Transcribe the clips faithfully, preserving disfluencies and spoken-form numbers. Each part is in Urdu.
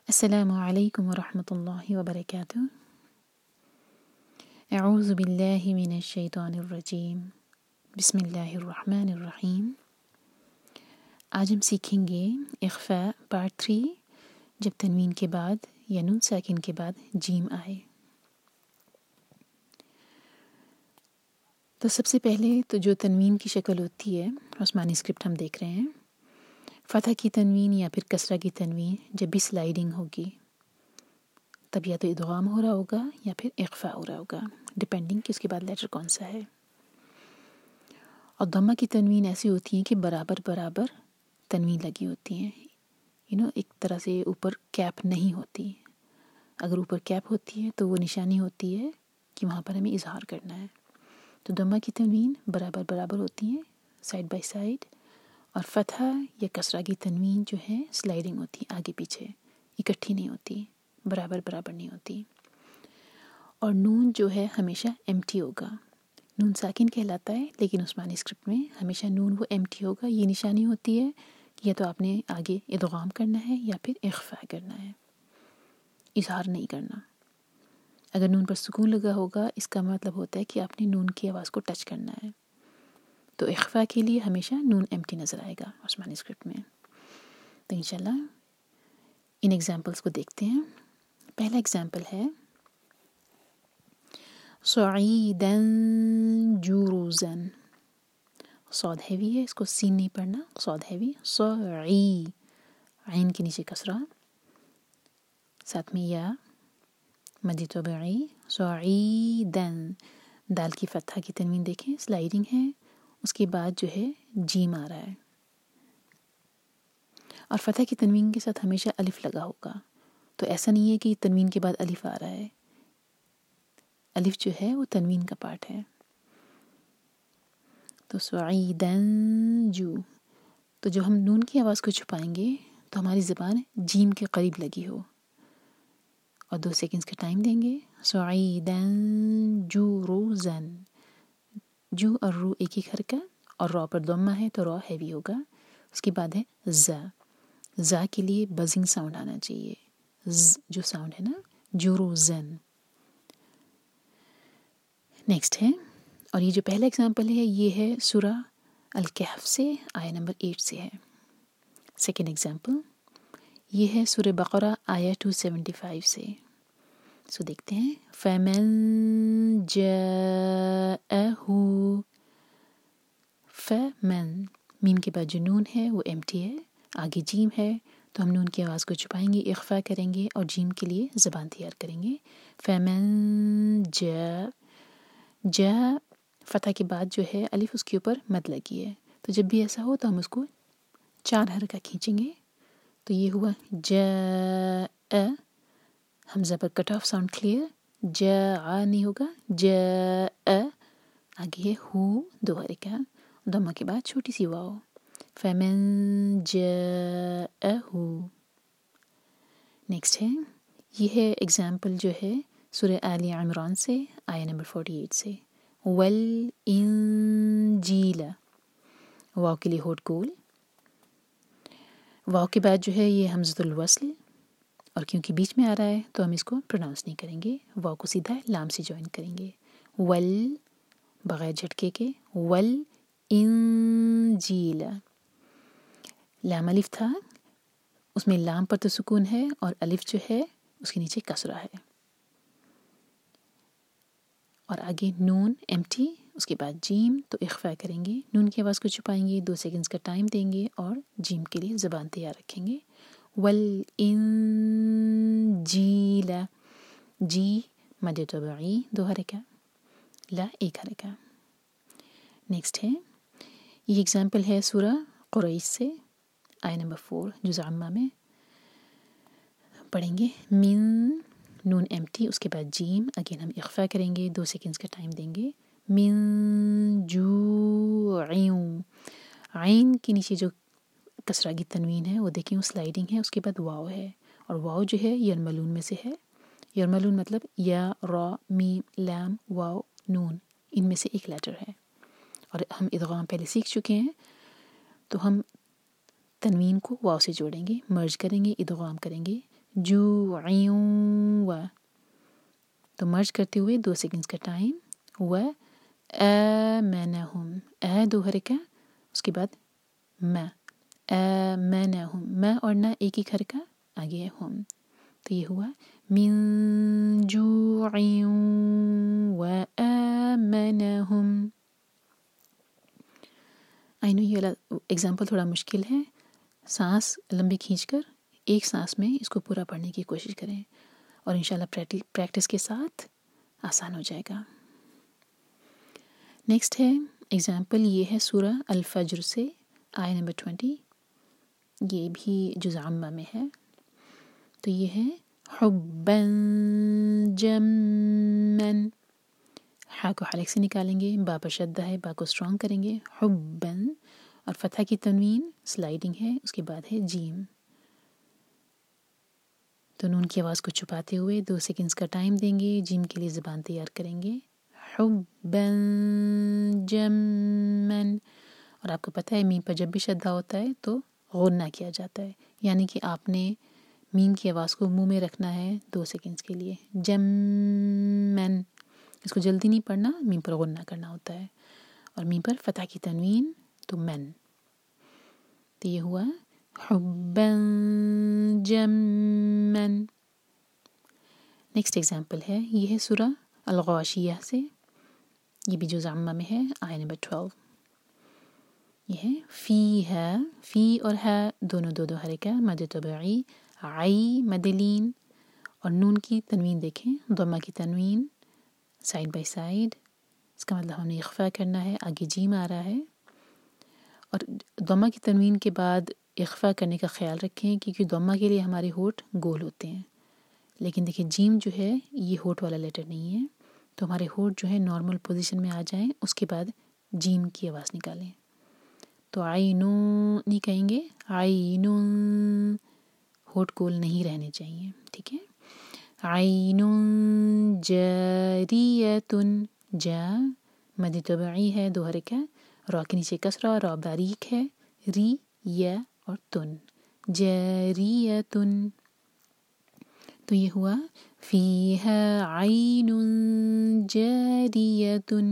السلام علیکم ورحمۃ اللہ وبرکاتہ۔ اعوذ باللہ من الشیطان الرجیم، بسم اللہ الرحمن الرحیم۔ آج ہم سیکھیں گے اخفاء پارٹ تھری، جب تنوین کے بعد یا نون ساکن کے بعد جیم آئے۔ تو سب سے پہلے تو جو تنوین کی شکل ہوتی ہے، عثمانی اسکرپٹ ہم دیکھ رہے ہیں، فتح کی تنوین یا پھر کسرہ کی تنوین جب بھی سلائیڈنگ ہوگی تب یا تو ادغام ہو رہا ہوگا یا پھر اخفاء ہو رہا ہوگا، ڈپینڈنگ کہ اس کے بعد لیٹر کون سا ہے۔ اور ضمہ کی تنوین ایسی ہوتی ہیں کہ برابر برابر تنوین لگی ہوتی ہیں، یو نو ایک طرح سے اوپر کیپ نہیں ہوتی۔ اگر اوپر کیپ ہوتی ہے تو وہ نشانی ہوتی ہے کہ وہاں پر ہمیں اظہار کرنا ہے۔ تو ضمہ کی تنوین برابر برابر ہوتی ہیں، سائڈ بائی سائڈ، اور فتحہ یا کسرہ کی تنوین جو ہے سلائیڈنگ ہوتی ہے، آگے پیچھے اکٹھی نہیں ہوتی، برابر برابر نہیں ہوتی۔ اور نون جو ہے ہمیشہ ایمٹی ہوگا، نون ساکن کہلاتا ہے لیکن عثمانی اسکرپٹ میں ہمیشہ نون وہ ایمٹی ہوگا۔ یہ نشانی ہوتی ہے یا تو آپ نے آگے ادغام کرنا ہے یا پھر اخفاء کرنا ہے، اظہار نہیں کرنا۔ اگر نون پر سکون لگا ہوگا اس کا مطلب ہوتا ہے کہ آپ نے نون کی آواز کو ٹچ کرنا ہے، تو اخفاء کے لیے ہمیشہ نون ایمٹی نظر آئے گا عثمانی اسکرپٹ میں۔ تو انشاءاللہ ان ایگزامپلس کو دیکھتے ہیں۔ پہلا ایگزامپل ہے صعیداً جروزاً، صاد ہیوی ہے، اس کو سین نہیں پڑھنا، صاد ہیوی، صعی، عین کے نیچے کسرہ، ساتھ میں یا مد طبیعی، صعیداً، دال کی فتحہ کی تنوین دیکھیں سلائیڈنگ ہے، اس کے بعد جو ہے جیم آ رہا ہے، اور فتح کی تنوین کے ساتھ ہمیشہ الف لگا ہوگا۔ تو ایسا نہیں ہے کہ تنوین کے بعد الف آ رہا ہے، الف جو ہے وہ تنوین کا پارٹ ہے۔ تو صعیداً جو، تو جو ہم نون کی آواز کو چھپائیں گے تو ہماری زبان جیم کے قریب لگی ہو، اور دو سیکنڈز کا ٹائم دیں گے۔ صعیداً جروزاً، جو اور رو ایک ایک حرکت، اور را پر ضمہ ہے تو را ہیوی ہوگا۔ اس کے بعد ہے زا، زا کے لیے بزنگ ساؤنڈ آنا چاہیے، ز جو ساؤنڈ ہے نا، جروزاً۔ نیکسٹ ہے، اور یہ جو پہلا ایگزامپل ہے یہ ہے سورہ الکہف سے، آیہ نمبر ایٹ سے ہے۔ سیکنڈ ایگزامپل یہ ہے سورہ بقرہ آیہ ٹو سیونٹی فائیو سے۔ سو دیکھتے ہیں، فَمَن جَاءَهُ، فَمَن، میم کے بعد جو نون ہے وہ ایمٹی ہے، آگے جیم ہے، تو ہم نون کی آواز کو چھپائیں گے، اخفاء کریں گے اور جیم کے لیے زبان تیار کریں گے۔ فَمَن جَاء، جا فتح کے بعد جو ہے الف اس کے اوپر مد لگی ہے، تو جب بھی ایسا ہو تو ہم اس کو چار حرکہ کھینچیں گے۔ تو یہ ہوا جاء، حمزہ پر کٹ آف ساؤنڈ کلیئر، جاء نہیں ہوگا، جاء، آگے ہے ہو، دو حرکہ، ضمہ کے بعد چھوٹی سی واو، فمن جاءہ۔ نیکسٹ ہے، یہ ہے ایگزامپل جو ہے سورہ آل عمران سے، آیہ نمبر فورٹی ایٹ سے، والانجیل، واو کے لیے ہوٹ گول، واو کے بعد جو ہے یہ حمزۃ الوصل، اور کیونکہ بیچ میں آ رہا ہے تو ہم اس کو پروناؤنس نہیں کریں گے، واو کو سیدھا لام سے جوائن کریں گے، ول، بغیر جھٹکے کے، والانجیل، لام الف تھا، اس میں لام پر تو سکون ہے اور الف جو ہے اس کے نیچے کسرہ ہے، اور آگے نون ایمٹی، اس کے بعد جیم، تو اخفاء کریں گے، نون کی آواز کو چھپائیں گے، دو سیکنڈز کا ٹائم دیں گے اور جیم کے لیے زبان تیار رکھیں گے۔ والانجیل، جی مد طبعی دو حرکہ، لا ایک حرکہ۔ نیکسٹ ہے، یہ ایگزامپل ہے سورہ قریش سے، آیہ نمبر فور، جزء عامہ میں پڑھیں گے، من، نون ایمٹی، اس کے بعد جیم، اگین ہم اخفاء کریں گے، دو سیکنڈز کا ٹائم دیں گے، من جوع، عین کے نیچے جو کسرہ کی تنوین ہے وہ دیکھیں وہ سلائیڈنگ ہے، اس کے بعد واو ہے، اور واو جو ہے یرملون میں سے ہے، یرملون مطلب یا، را، میم، لام، واو، نون، ان میں سے ایک لیٹر ہے، اور ہم ادغام پہلے سیکھ چکے ہیں، تو ہم تنوین کو واو سے جوڑیں گے، مرج کریں گے، ادغام کریں گے، जूअं व, तो मर्ज करते हुए दो सेकंड्स का टाइम, व आमनहुम, अ दो हरका, उसके बाद म, आमनहुम, म और न एक एक हरका, आगे है हम, तो ये हुआ मिन जूअं व आमनहुम। आई नो ये वाला एग्जाम्पल थोड़ा मुश्किल है, सांस लंबी खींचकर एक सांस में इसको पूरा पढ़ने की कोशिश करें और इंशाल्लाह प्रैक्टिस प्रैक्टिस के साथ आसान हो जाएगा। नेक्स्ट है एग्जाम्पल, ये है सूरह अल फज्र से आय नंबर ट्वेंटी, ये भी जुज़ अम्मा में है। तो ये है हुब्बन जम्मन, हा को हलक से निकालेंगे, बा पर शद्दा है, बा को स्ट्रॉन्ग करेंगे, हुब्बन, और फतह की तनवीन स्लाइडिंग है, उसके बाद है जीम। तो नून की आवाज़ को छुपाते हुए दो सेकंड्स का टाइम देंगे, जीम के लिए ज़बान तैयार करेंगे, हुब्बन जम्मन। और आपको पता है मीम पर जब भी शद्दा होता है तो गुन्ना किया जाता है, यानी कि आपने मीम की आवाज़ को मुंह में रखना है दो सेकंड्स के लिए, जम्मन, इसको जल्दी नहीं पढ़ना, मीम पर गुन्ना करना होता है, और मीम पर फतह की तनवीन तो मन। तो ये हुआ हुब्बन जम्मन। नेक्स्ट एग्जाम्पल है, ये है सूरह अल गाशिया से, ये भी जुज़ अम्मा में है, आय नंबर ट्वेल्व। ये है फ़ी है, फ़ी और है दोनों दो दो हरका, मद तबई, आई मदलीन, और नून की तनवीन देखें, दम्मा की तनवीन साइड बाय साइड, इसका मतलब हमें इख्फा करना है, आगे जीम आ रहा है, और दम्मा की तनवीन के बाद इख्फा करने का ख्याल रखें क्योंकि दम्मा के लिए हमारे होठ गोल होते हैं, लेकिन देखिए जीम जो है ये होठ वाला लेटर नहीं है, तो हमारे होठ जो है नॉर्मल पोजीशन में आ जाएं, उसके बाद जीम की आवाज़ निकालें। तो आइनू नहीं कहेंगे, आइनू, होठ गोल नहीं रहने चाहिए, ठीक है। आइनुन जारियतुन, जा मद तबई है दो हरका, रॉ के नीचे कसरा, रॉ बारीक है, री या और तुन, जारियतुन। तो ये हुआ फीहा आइनुन जारियतुन।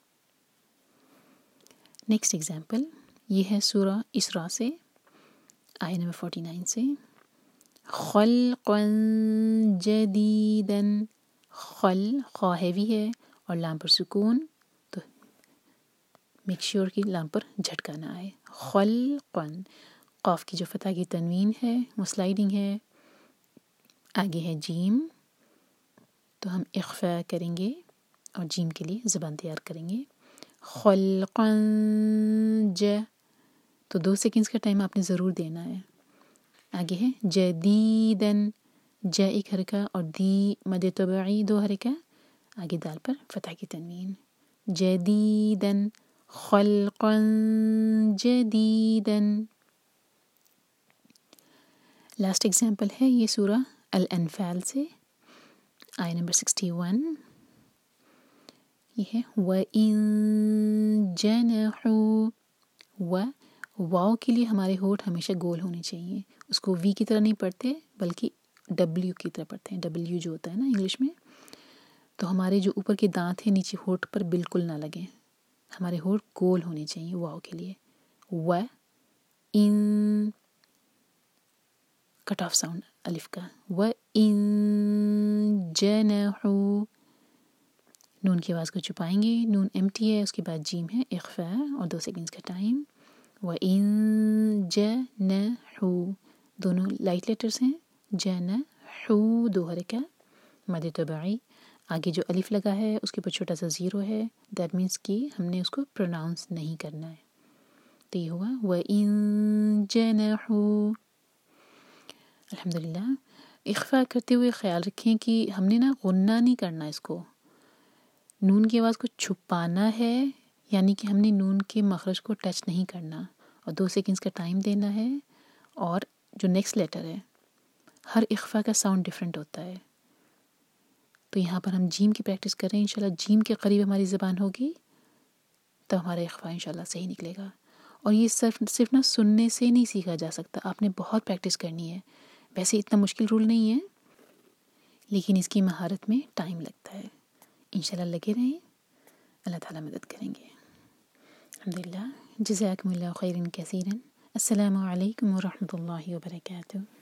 नेक्स्ट एग्जाम्पल, ये है सूरह इसरा से, आय नंबर फोर्टी नाइन से, खल्क़न जदीदन, खल खा हैवी है और लाम पर सुकून, तो मेक श्योर कि लाम पर झटका ना आए, खल्क़न, क़ाफ की जो फतह की तनवीन है वो स्लाइडिंग है, आगे है जीम, तो हम इख्फा करेंगे और जीम के लिए ज़बान तैयार करेंगे, खल्क़न ज, तो दो सेकंड्स का टाइम आपने ज़रूर देना है। आगे है जदीदन, ज एक हरका और दी मद तबई दो हरका, आगे दाल पर फतह की तनवीन, जदीदन, खल्क़न जदीदन। लास्ट एग्जाम्पल है ये सूरह अल अनफाल से, आय नंबर सिक्सटी वन, ये है व इन जनहू, व वाव के लिए हमारे होठ हमेशा गोल होने चाहिए, उसको वी की तरह नहीं पढ़ते बल्कि डब्ल्यू की तरह पढ़ते हैं, डब्ल्यू जो होता है ना इंग्लिश में, तो हमारे जो ऊपर के दांत हैं नीचे होठ पर बिल्कुल ना लगें, हमारे होठ गोल होने चाहिए वाव के लिए, व इन, कट ऑफ साउंड अलिफ का, व इन जनहू, नून की आवाज़ को छुपाएंगे, नून एम्प्टी है, उसके बाद जीम है, इख्फा और दो सेकंड्स का टाइम, व इन जनहू, दोनों लाइट लेटर्स हैं, जनहू दो हरका, मद तबई, आगे जो अलिफ लगा है उसके ऊपर छोटा सा ज़ीरो है, दैट मीन्स कि हमने उसको प्रोनाउंस नहीं करना है। तो ये हुआ व इन जनहू। अल्हम्दुलिल्लाह। इख्फा करते हुए ख्याल रखें कि हमने ना गुन्ना नहीं करना, इसको नून की आवाज़ को छुपाना है, यानी कि हमने नून के मखरज को टच नहीं करना, और दो सेकंड्स का टाइम देना है, और जो नेक्स्ट लेटर है हर इख्फा का साउंड डिफरेंट होता है, तो यहाँ पर हम जीम की प्रैक्टिस करें, इंशाल्लाह जीम के करीब हमारी ज़बान होगी तो हमारा इख्फा इंशाल्लाह सही निकलेगा। और ये सिर्फ सिर्फ ना सुनने से नहीं सीखा जा सकता, आपने बहुत प्रैक्टिस करनी है। ویسے اتنا مشکل رول نہیں ہے، لیکن اس کی مہارت میں ٹائم لگتا ہے. انشاءاللہ لگے رہیں، اللہ تعالیٰ مدد کریں گے. الحمدللہ. جزاکم اللہ خیرا کثیرا. السلام علیکم ورحمۃ اللہ وبرکاتہ.